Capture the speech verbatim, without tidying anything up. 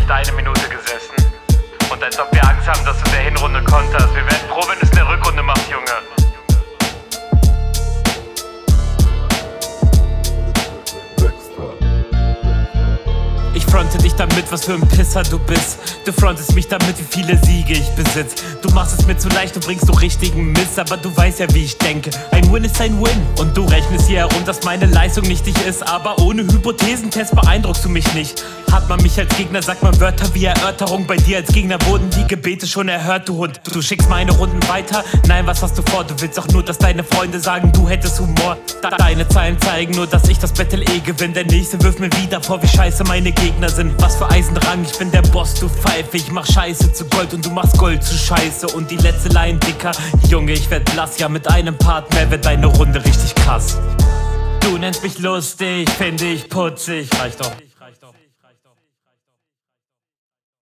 nicht eine Minute gesessen. Und als ob wir Angst haben, dass du in der Hinrunde konterst. Wir wären froh, wenn du es in der Rückrunde machst, Junge. Ich fronte dich damit, was für ein Pisser du bist. Du frontest mich damit, wie viele Siege ich besitz. Du machst es mir zu leicht, du bringst so richtigen Mist. Aber du weißt ja, wie ich denke, ein Win ist ein Win. Und du rechnest hier herum, dass meine Leistung nichtig ist. Aber ohne Hypothesentest beeindruckst du mich nicht. Hat man mich als Gegner, sagt man Wörter wie Erörterung. Bei dir als Gegner wurden die Gebete schon erhört, du Hund. Du schickst meine Runden weiter, nein, was hast du vor? Du willst doch nur, dass deine Freunde sagen, du hättest Humor. Deine Zeilen zeigen nur, dass ich das Battle eh gewinn. Der Nächste wirft mir wieder vor, wie scheiße meine Gegner sind. Was für Eisenrang, ich bin der Boss, du Pfeife. Ich mach Scheiße zu Gold und du machst Gold zu Scheiße. Und die letzte Line dicker, Junge, ich werd blass. Ja, mit einem Part mehr wird deine Runde richtig krass. Du nennst mich lustig, finde ich putzig. Reicht doch.